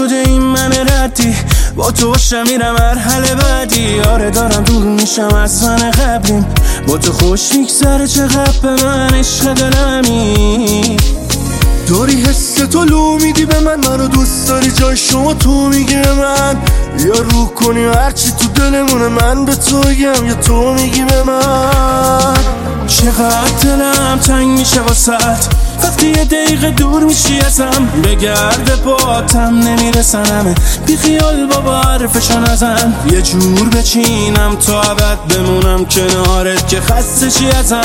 شده این من ردی، با تو باشم میرم مرحله بعدی. آره دارم دور میشم از من قبلیم، با تو خوش میگذره چقدر به من عشق دلمی. داری حس تو لو میدی به من، منو دوست داری جای شما تو میگی به من. یا روح کنی هرچی تو دلمونه من به تو بگم یا تو میگی به من. چقدر دلم تنگ میشه واسط وقتی یه دقیقه دور میشی ازم، بگرد پاتم نمیرسنمه، بی خیال بابا حرفشو نزن. یه جور بچینم تا ابد بمونم کنارت که خسته چی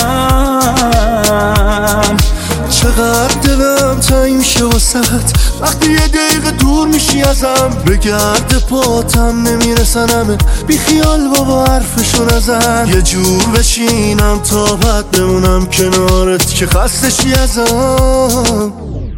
ازم. چقدر دلم تنگ میشه واسط وقتی یه دقیقه دور میشی ازم، بگرد پاتم نمیرسنمه، بی خیال بابا حرفشو نزن. یه جور بچینم تا بعد بمونم کنارت که خسته چی ازم.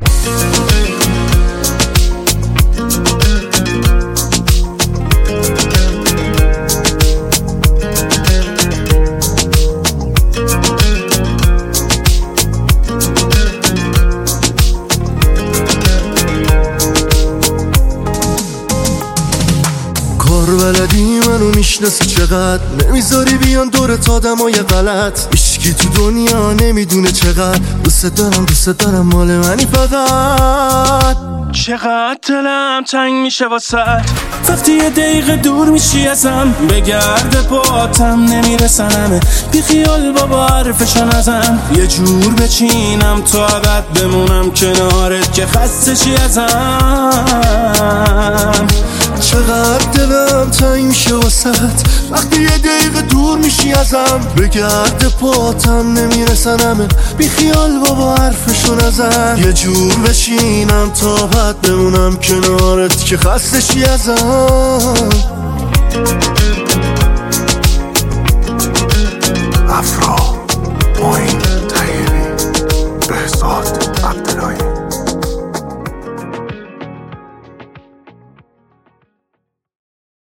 بلدی منو میشناسی چقدر، نمیذاری بیان دورت آدمای غلط. هیچکی تو دنیا نمیدونه چقدر دوست دارم مال منی فقط. چقدر دلم تنگ میشه واسط وقتی یه دقیقه دور میشی ازم، بگرد پاتم نمیرسنمه، بی خیال بابا حرفشو نزن. یه جور بچینم تا ابد بمونم کنارت که خسته چی ازم. چقدر دلم تنگ میشه واسط وقتی یه دقیقه دور میشی ازم، بگرد پاتم نمیرسنمه، بی خیال بابا حرفشو نزن. یه جور بچینم تا بعد بمونم کنارت که خسته چی ازم.